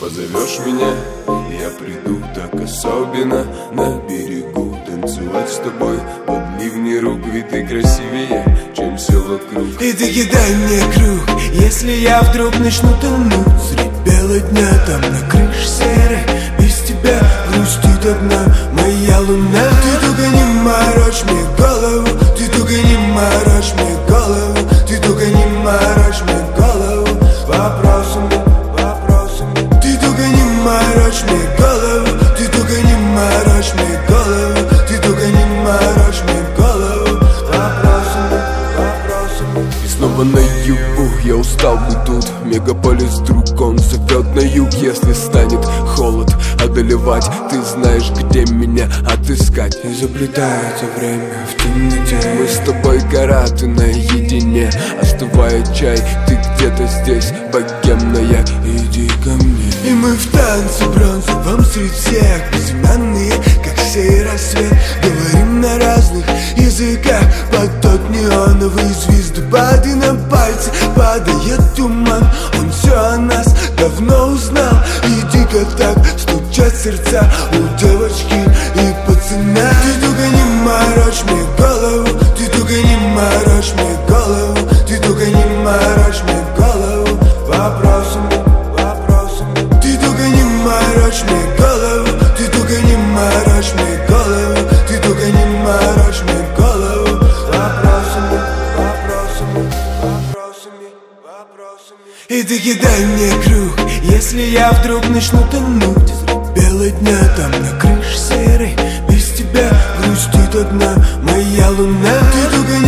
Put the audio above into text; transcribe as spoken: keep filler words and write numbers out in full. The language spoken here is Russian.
позовешь меня, я приду так особенно. На берегу танцевать с тобой под ливни рук, ведь ты красивее, чем все вокруг. И ты кидай мне круг, если я вдруг начну тонуть средь бела дня, там на крыше серой без тебя грустит одна моя луна. Ты только не морочь мне голову, ты только не морочь мне голову, ты только не морочь мне голову вопросами, вопросами. Ты только не морочь мне голову, ты только не морочь мне голову, ты только не морочь мне голову вопросами, вопросами. И снова наяву, я устал быть тут. Мегаполис друг, он зовет на юг. Если станет холод одолевать, ты знаешь, где меня отыскать. И заплетается время в темноте. Мы с тобой гора, ты наедине. Остывает чай, ты где-то здесь, богемная, иди ко мне. И мы в танце бронзовом среди всех, безымянные, как сей рассвет. Говорим на разных языках под тот неоновый звездопад. И на пальцы падает туман, он все о нас давно узнал. И дико так стучат сердца у девочки и пацана. Ты только не морочь мне голову, ты только не морочь мне голову, ты только не морочь мне голову вопросами, вопросами. Ты только не морочь мне голову, ты только не морочь мне голову, ты только не морочь мне голову вопросами, вопросами, вопросами, вопросами. И ты кидай мне круг, если я вдруг начну тонуть средь бела дня, там на крыше серой без тебя грустит одна моя луна. Ты только